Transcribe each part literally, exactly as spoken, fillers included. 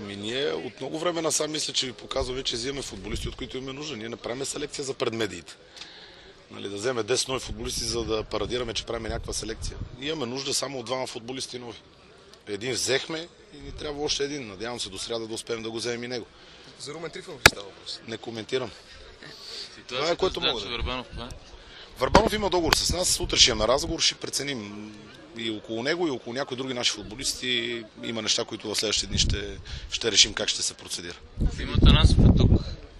Ами ние от много време насам мисля, че ви показваме, че взимаме футболисти, от които имаме нужда. Ние не правим селекция за предмедиите. Нали, да вземе десет нови футболисти, за да парадираме, че правим някаква селекция. Ние имаме нужда само от двама футболисти нови. Един взехме и ни трябва още един. Надявам се до сряда да успеем да го вземем и него. За Румен Трифонов ли става въпрос? Не коментирам. Това е което мога да. Върбанов, това? Върбанов има договор с нас. Утре ще имаме разговор, ще преценим и около него, и около някои други наши футболисти. Има неща, които в следващите дни ще, ще решим как ще се процедира. Има Танасов е тук.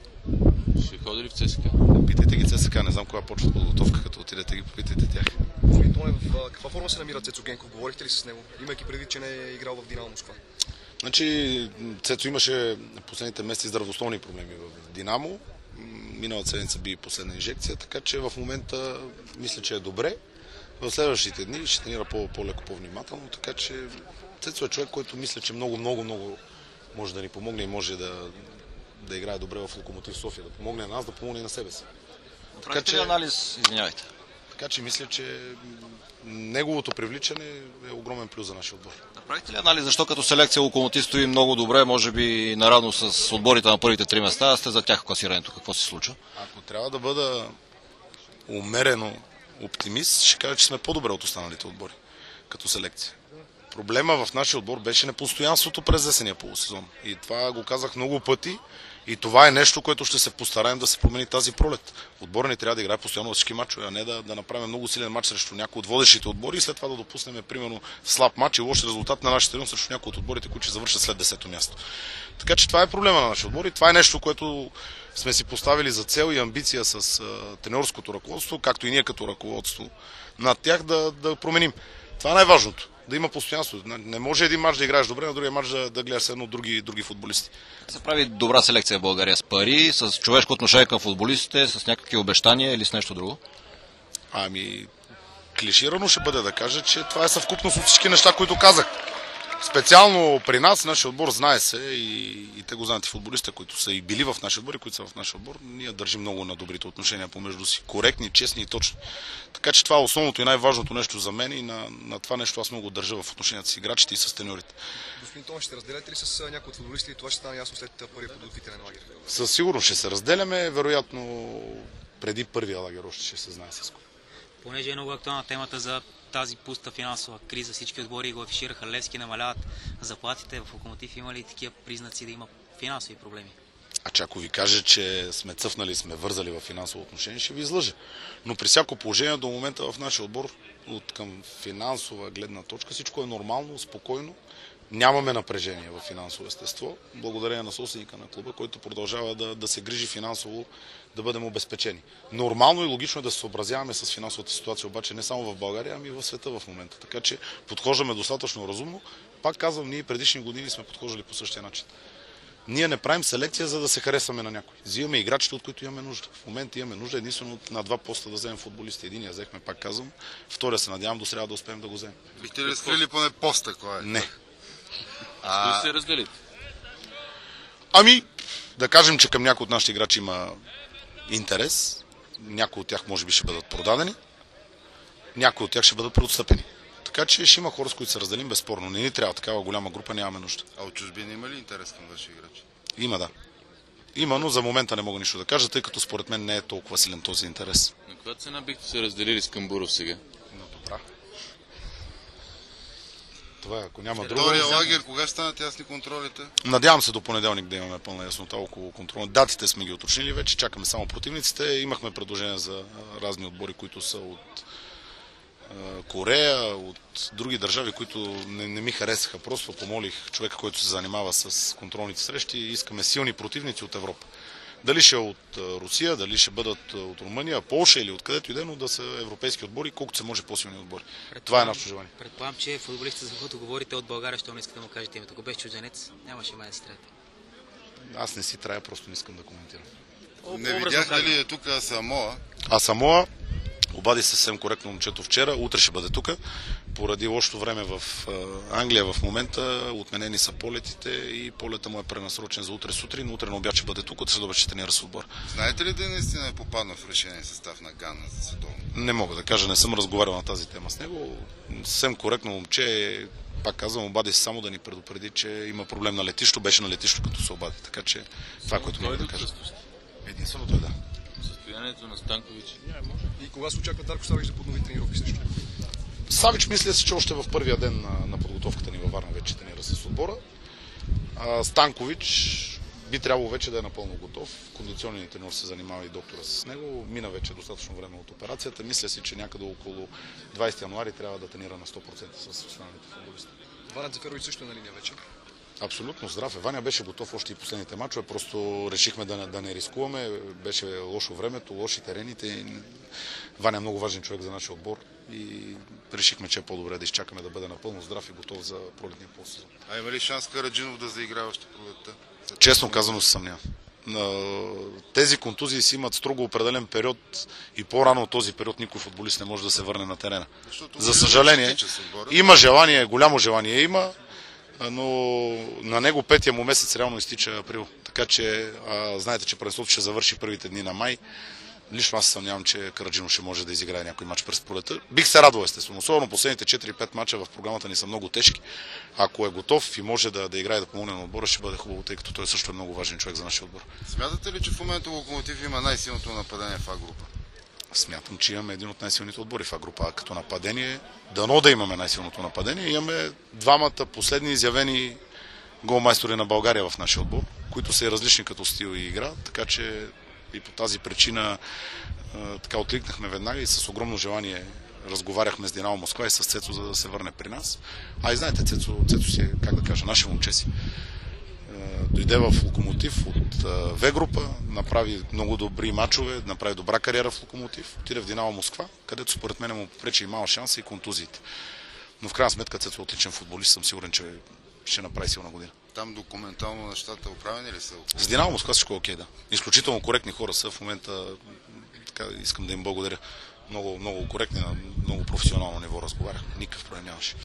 Ще ходи ли в ЦСКА? Питайте ги ЦСКА, не знам кога почват подготовка, като отидете ги попитайте тях. В каква форма се намира Цецо Генков? Говорихте ли с него? Имайки предвид, че не е играл в Динамо Москва. Значи, Цецо имаше последните месеци здравословни проблеми в Динамо. Миналата седмица би последна инжекция, така че в момента мисля, че е добре. В следващите дни ще тренира по-леко, по-внимателно, така че Цецо е човек, който мисля, че много, много, много може да ни помогне и може да, да играе добре в Локомотив София, да помогне на нас, да помогне и на себе си. Правите ли анализ, извинявайте? Така че мисля, че неговото привличане е огромен плюс за нашия отбор. Направихте ли анализ, защо като селекция Локомотив стои много добре, може би наравно с отборите на първите три места, сте за тях в класирането? Какво се случва? Ако трябва да бъда умерено оптимист, ще кажа, че сме по-добре от останалите отбори като селекция. Проблема в нашия отбор беше непостоянството през есения полусезон. И това го казах много пъти. И това е нещо, което ще се постараем да се промени тази пролет. Отборът ни трябва да играе постоянно във всички мачове, а не да, да направим много силен матч срещу някои от водещите отбори и след това да допуснем примерно слаб матч и лош резултат на нашите тренировки срещу някои от отборите, които ще завършат след десето място. Така че това е проблема на нашия отбор и това е нещо, което сме си поставили за цел и амбиция с а, тренерското ръководство, както и ние като ръководство над тях да, да променим. Това е най-важното. Да има постоянство. Не може един мач да играеш добре, на другия мач да, да гледаш едно други, други футболисти. Се прави добра селекция в България с пари, с човешко отношение към футболистите, с някакви обещания или с нещо друго? Ами, клиширано ще бъде да кажа, че това е съвкупност от всички неща, които казах. Специално при нас, нашия отбор знае се и, и те го знаят и футболистите, които са и били в нашия отбор и които са в нашия отбор. Ние държим много на добрите отношения помежду си. Коректни, честни и точни. Така че това е основното и най-важното нещо за мен и на, на това нещо аз много държа в отношенията с играчите и с треньорите. Господин Томаш, ще разделяте ли с някои от футболистите и това ще стане ясно след първия подготвителен лагер? Със сигурност ще се разделяме, вероятно преди първия лагер още ще се знае с кой. Понеже е много актуална темата за тази пуста финансова криза, всички отбори го афишираха, Левски намаляват заплатите в Локомотив. Има ли такива признаци да има финансови проблеми? А че ако ви кажа, че сме цъфнали и сме вързали в финансово отношение, ще ви излъжа. Но при всяко положение до момента в нашия отбор, от към финансова гледна точка, всичко е нормално, спокойно. Нямаме напрежение в финансово естество, благодарение на собственика на клуба, който продължава да, да се грижи финансово, да бъдем обезпечени. Нормално и логично е да се съобразяваме с финансовата ситуация, обаче не само в България, ами и в света в момента. Така че подхождаме достатъчно разумно. Пак казвам, ние предишни години сме подхождали по същия начин. Ние не правим селекция, за да се харесваме на някой. Взимаме играчите, от които имаме нужда. В момента имаме нужда единствено на два поста да вземем футболисти. Единия взехме, пак казвам. Втория се надявам до сряда да успеем да го вземем. Бихте ли разкрили поне поста, кой е? Не. А... Кои се разделите? Ами, да кажем, че към някои от нашите играчи има интерес. Някои от тях може би ще бъдат продадени. Някои от тях ще бъдат преотстъпени. Така че ще има хора, с които се разделим безспорно. Не ни трябва такава голяма група, нямаме нужда. А от чужбина има ли интерес към ваши играчи? Има, да. Има, но за момента не мога нищо да кажа, тъй като според мен не е толкова силен този интерес. На каква цена бихте се разделили с Камбуров сега? Но добра. Това е, ако няма друго... Втория лагер, кога ще станат ясни контролите? Надявам се до понеделник да имаме пълна яснота около контрола. Датите сме ги уточнили вече, чакаме само противниците. Имахме предложения за разни отбори, които са от Корея, от други държави, които не, не ми харесаха. Просто помолих човека, който се занимава с контролните срещи и искаме силни противници от Европа. Дали ще е от Русия, дали ще бъдат от Румъния, Полша или откъдето и да е, но да са европейски отбори, колкото се може по-силни отбори. Това е нашето желание. Предполагам, че футболистите, за които говорите от България, що не искате да му кажете името. Ако беше чужденец, нямаше май да си траете. Аз не си трая, просто не искам да коментирам. Не видяхте ли е тук Самоа? А Самоа обади съвсем коректно момчето вчера, утре ще бъде тук. поради лошото време в Англия в момента, отменени са полетите и полета му е пренасрочен за утре сутрин. Утре на обяд ще бъде тук, от следобед ще тренира с отбор. Знаете ли да наистина е попаднал в решение състав на Ган за световно? Не мога да кажа, не съм разговарял на тази тема с него. Съвсем коректно момче, пак казвам, обади се само да ни предупреди, че има проблем на летището, беше на летището като се обади. Така че това, което мога да кажа. Единствено той да. Състоянието на Станкович. И кога се очаква Дарко Савич да поднови тренировки също? Савич мисля си, че още в първия ден на, на подготовката ни във Варна вече тренира с отбора. А, Станкович би трябвало вече да е напълно готов. Кондиционният тренер се занимава и доктора с него. Мина вече достатъчно време от операцията. Мисля си, че някъде около двадесети януари трябва да тренира на сто процента с останалите футболисти. Ваня Дзаферович също е на линия вече. Абсолютно здрав е. Ваня беше готов още и последните мачове, просто решихме да не, да не рискуваме. Беше лошо времето, лоши терените. Ваня е много важен човек за нашия отбор и решихме, че е по-добре да изчакаме да бъде напълно здрав и готов за пролетния полусезон. А има ли шанс Караджинов да заиграе още пролетта? Честно казано се съмнявам. Тези контузии си имат строго определен период и по-рано от този период никой футболист не може да се върне на терена. Защото за съжаление, има желание, голямо желание има, но на него петия му месец реално изтича април. Така че а, знаете, че първенството ще завърши първите дни на май. Лично аз се съмнявам, че Караджинов ще може да изиграе някой мач през пролета. Бих се радвал, естествено. Особено последните четири-пет мача в програмата ни са много тежки. Ако е готов и може да, да играе да помогне на отбора, ще бъде хубаво, тъй като той също е много важен човек за нашия отбор. Смятате ли, че в момента Локомотив има най-силното нападение в А-група? Смятам, че имаме един от най-силните отбори в А-група. А като нападение, дано да имаме най-силното нападение, имаме двамата последни изявени голмайстори на България в нашия отбор, които са и различни като стил и игра, така че и по тази причина а, така откликнахме веднага и с огромно желание разговаряхме с Динамо Москва и с Цецо, за да се върне при нас. А и знаете, Цецо, Цецо си е, как да кажа, наше момче си. Дойде в Локомотив от В-група, направи много добри мачове, направи добра кариера в Локомотив, отиде в Динамо Москва, където според мен му попречи и мал шанс и контузиите. Но в крайна сметка Цецо е отличен футболист, съм сигурен, че ще направи силна година. Там документално нещата оправени ли са? С Динамо Москва всичко е окей, да. Изключително коректни хора са в момента, така, искам да им благодаря. Много, много коректни, на много професионално ниво разговарях. Никакъв проблем нямаше.